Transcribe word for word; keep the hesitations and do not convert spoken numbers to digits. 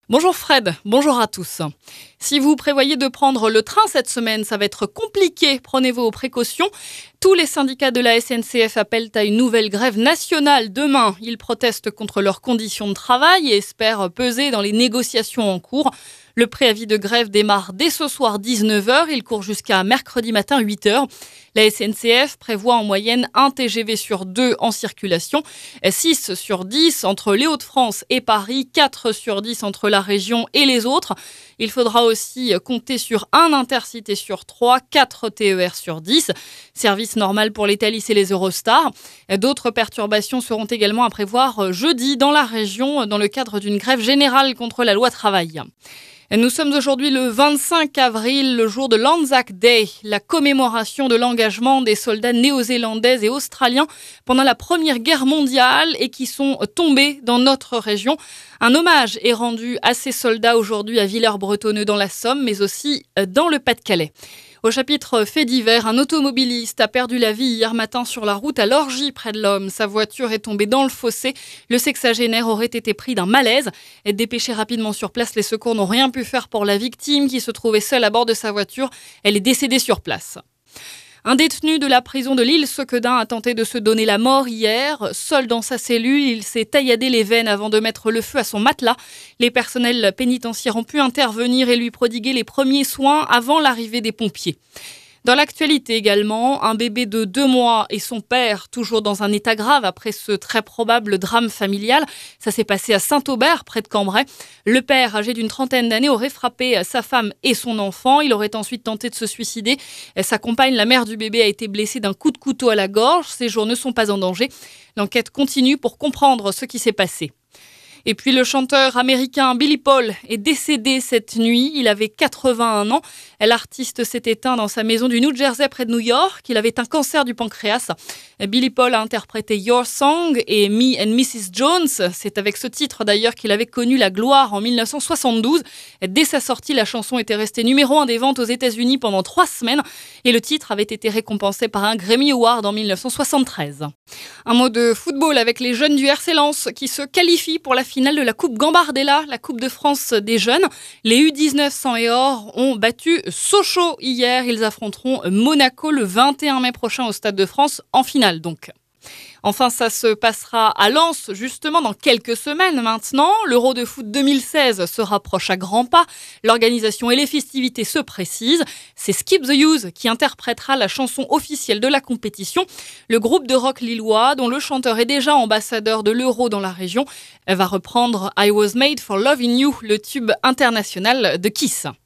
Bonjour Fred, bonjour à tous. Si vous prévoyez de prendre le train cette semaine, ça va être compliqué, prenez vos précautions. Tous les syndicats de la S N C F appellent à une nouvelle grève nationale demain. Ils protestent contre leurs conditions de travail et espèrent peser dans les négociations en cours. Le préavis de grève démarre dès ce soir dix-neuf heures, il court jusqu'à mercredi matin huit heures. La S N C F prévoit en moyenne un T G V sur deux en circulation, six sur dix entre les Hauts-de-France et Paris, quatre sur dix entre la région et les autres. Il faudra aussi compter sur un Intercité sur trois, quatre T E R sur dix. Service normal pour les Thalys et les Eurostars. D'autres perturbations seront également à prévoir jeudi dans la région dans le cadre d'une grève générale contre la loi travail. Nous sommes aujourd'hui le vingt-cinq avril, le jour de l'Anzac Day, la commémoration de l'engagement des soldats néo-zélandais et australiens pendant la Première Guerre mondiale et qui sont tombés dans notre région. Un hommage est rendu à ces soldats aujourd'hui à Villers-Bretonneux dans la Somme, mais aussi dans le Pas-de-Calais. Au chapitre fait divers, un automobiliste a perdu la vie hier matin sur la route à Lorgy, près de l'Homme. Sa voiture est tombée dans le fossé. Le sexagénaire aurait été pris d'un malaise. Dépêché rapidement sur place, les secours n'ont rien pu faire pour la victime qui se trouvait seule à bord de sa voiture. Elle est décédée sur place. Un détenu de la prison de l'île Sequedin a tenté de se donner la mort hier. Seul dans sa cellule, il s'est tailladé les veines avant de mettre le feu à son matelas. Les personnels pénitentiaires ont pu intervenir et lui prodiguer les premiers soins avant l'arrivée des pompiers. Dans l'actualité également, un bébé de deux mois et son père, toujours dans un état grave après ce très probable drame familial. Ça s'est passé à Saint-Aubert, près de Cambrai. Le père, âgé d'une trentaine d'années, aurait frappé sa femme et son enfant. Il aurait ensuite tenté de se suicider. Sa compagne, la mère du bébé, a été blessée d'un coup de couteau à la gorge. Ses jours ne sont pas en danger. L'enquête continue pour comprendre ce qui s'est passé. Et puis le chanteur américain Billy Paul est décédé cette nuit. Il avait quatre-vingt-un ans. L'artiste s'est éteint dans sa maison du New Jersey près de New York. Il avait un cancer du pancréas. Billy Paul a interprété Your Song et Me and missus Jones. C'est avec ce titre d'ailleurs qu'il avait connu la gloire en dix-neuf cent soixante-douze. Dès sa sortie, la chanson était restée numéro un des ventes aux États-Unis pendant trois semaines. Et le titre avait été récompensé par un Grammy Award en dix-neuf cent soixante-treize. Un mot de football avec les jeunes du R C Lens qui se qualifient pour la finale de la Coupe Gambardella, la Coupe de France des jeunes. Les U dix-neuf sang et or ont battu Sochaux hier. Ils affronteront Monaco le vingt et un mai prochain au Stade de France en finale donc. Enfin, ça se passera à Lens, justement, dans quelques semaines maintenant. L'Euro de foot deux mille seize se rapproche à grands pas. L'organisation et les festivités se précisent. C'est Skip the Use qui interprétera la chanson officielle de la compétition. Le groupe de rock lillois, dont le chanteur est déjà ambassadeur de l'Euro dans la région, va reprendre I Was Made for Loving You, le tube international de Kiss.